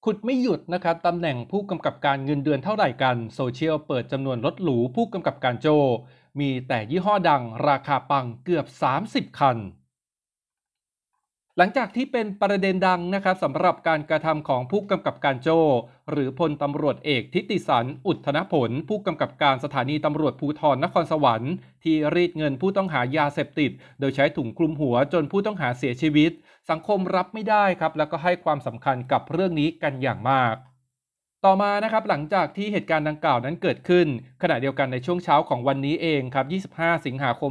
ขุดไม่หยุดนะครับตำแหน่งผู้กำกับการเงินเดือนเท่าไหร่กันโซเชียลเปิดจำนวนรถหรูผู้กำกับการโจมีแต่ยี่ห้อดังราคาปังเกือบ30คันหลังจากที่เป็นประเด็นดังนะครับสำหรับการกระทำของผู้กำกับการโจหรือพลตำรวจเอกทิติสันอุทธนผลผู้กำกับการสถานีตำรวจภูธรนครสวรรค์ที่รีดเงินผู้ต้องหายาเสพติดโดยใช้ถุงคลุมหัวจนผู้ต้องหาเสียชีวิตสังคมรับไม่ได้ครับแล้วก็ให้ความสำคัญกับเรื่องนี้กันอย่างมากต่อมานะครับหลังจากที่เหตุการณ์ดังกล่าวนั้นเกิดขึ้นขณะเดียวกันในช่วงเช้าของวันนี้เองครับ25สิงหาคม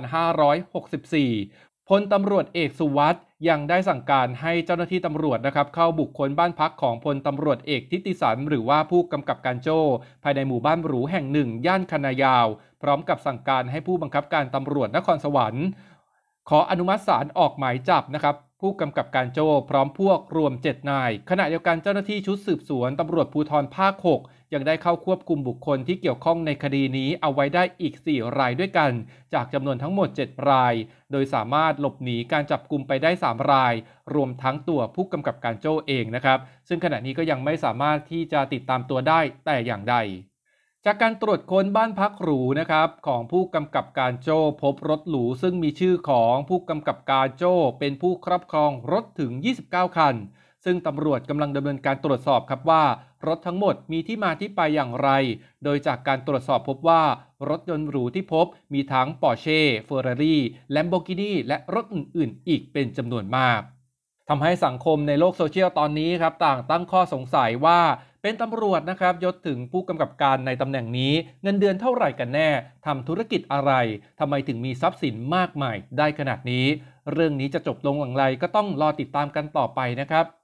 2564พลตำรวจเอกสุวัสด์ยังได้สั่งการให้เจ้าหน้าที่ตำรวจนะครับเข้าบุคคลบ้านพักของพลตำรวจเอกทิติสันหรือว่าผู้กำกับการโจ้ภายในหมู่บ้านหรูแห่งหนึ่งย่านคณะยาวพร้อมกับสั่งการให้ผู้บังคับการตำรวจนครสวรรค์ขออนุมัติศาลออกหมายจับนะครับผู้กำกับการโจ้พร้อมพวกรวม7นายขณะเดียวกันเจ้าหน้าที่ชุดสืบสวนตำรวจภูธรภาค6ยังได้เข้าควบคุมบุคคลที่เกี่ยวข้องในคดีนี้เอาไว้ได้อีก4รายด้วยกันจากจำนวนทั้งหมด7รายโดยสามารถหลบหนีการจับกุมไปได้3รายรวมทั้งตัวผู้กำกับการโจ้เองนะครับซึ่งขณะนี้ก็ยังไม่สามารถที่จะติดตามตัวได้แต่อย่างใดจากการตรวจค้นบ้านพักหรูนะครับของผู้กำกับการโจ้พบรถหรูซึ่งมีชื่อของผู้กำกับการโจ้เป็นผู้ครอบครองรถถึง29คันซึ่งตำรวจกำลังดำเนินการตรวจสอบครับว่ารถทั้งหมดมีที่มาที่ไปอย่างไรโดยจากการตรวจสอบพบว่ารถยนต์หรูที่พบมีทั้ง Porsche, Ferrari, Lamborghini และรถอื่นๆอีกเป็นจำนวนมากทำให้สังคมในโลกโซเชียลตอนนี้ครับต่างตั้งข้อสงสัยว่าเป็นตำรวจนะครับยศถึงผู้กำกับการในตำแหน่งนี้เงินเดือนเท่าไหร่กันแน่ทำธุรกิจอะไรทำไมถึงมีทรัพย์สินมากมายได้ขนาดนี้เรื่องนี้จะจบลงอย่างไรก็ต้องรอติดตามกันต่อไปนะครับ